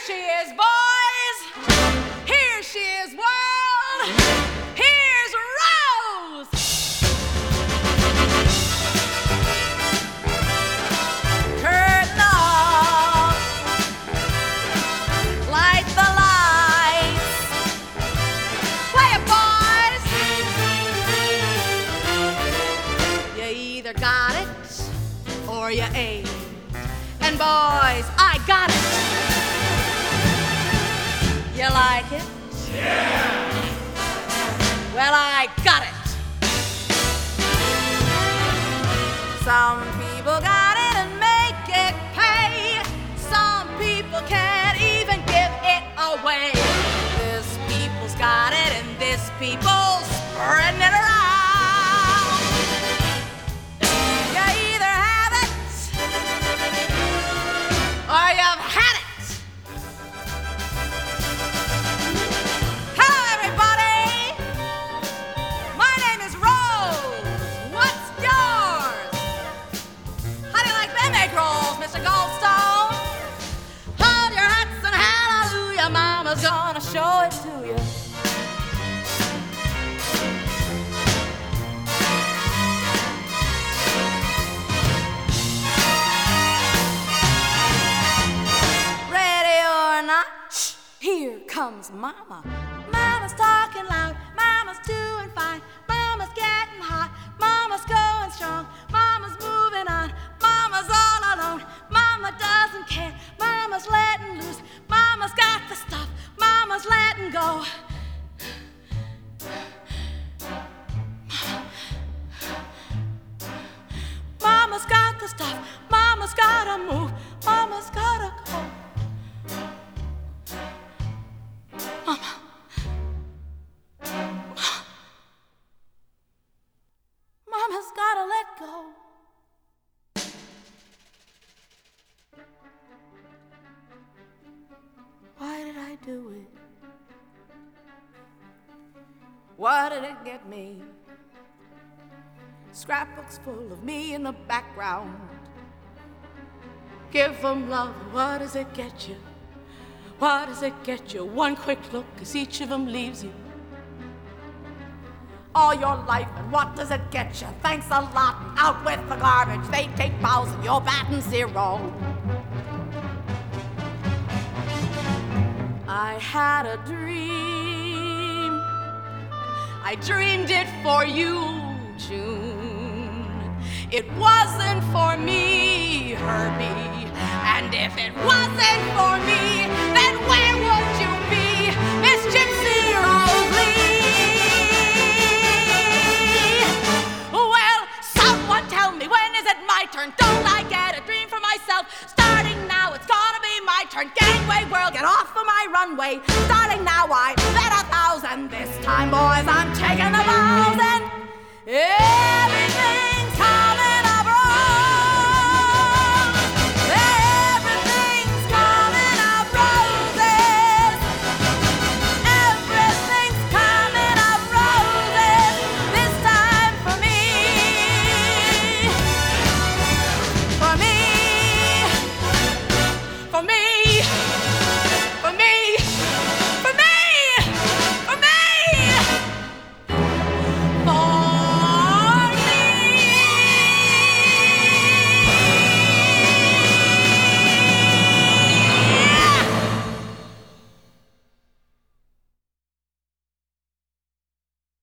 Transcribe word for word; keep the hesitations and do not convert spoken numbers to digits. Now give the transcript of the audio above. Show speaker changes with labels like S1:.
S1: she is, boys. Here she is, world. Here's Rose. Curtain off. Light the lights. Play it, boys. You either got it or you ain't. And boys, I got it. You like it?
S2: Yeah!
S1: Well, I got it. Some people got it and make it pay. Some people can't even give it away. This people's got it and this people's spreading it around. You either have it or you've had it. Gonna show it to you. Ready or not, here comes Mama. Mama's talking loud, Mama's doing fine, Mama's getting hot, Mama's going strong, Mama's moving on, Mama's all alone, Mama doesn't care, Mama's letting loose, Mama's got the stuff, Mama's letting go. Mama's got the stuff, Mama's gotta move, Mama's gotta go. Mama. Mama's gotta let go. Why did I do it? What did it get me? Scrapbooks full of me in the background. Give them love, what does it get you? What does it get you? One quick look as each of them leaves you. All your life, and what does it get you? Thanks a lot, and out with the garbage. They take bows and you're batting zero. I had a dream. I dreamed it for you, June. It wasn't for me, Herbie. And if it wasn't for me, then where would you be, Miss Gypsy Rose Lee? Well, someone tell me, when is it my turn? Don't I get a dream for myself? Starting now, it's gonna be my turn. Gangway world, get off of my runway. Starting now, I bet a thousand. This time, boys, I'm taking the vows and every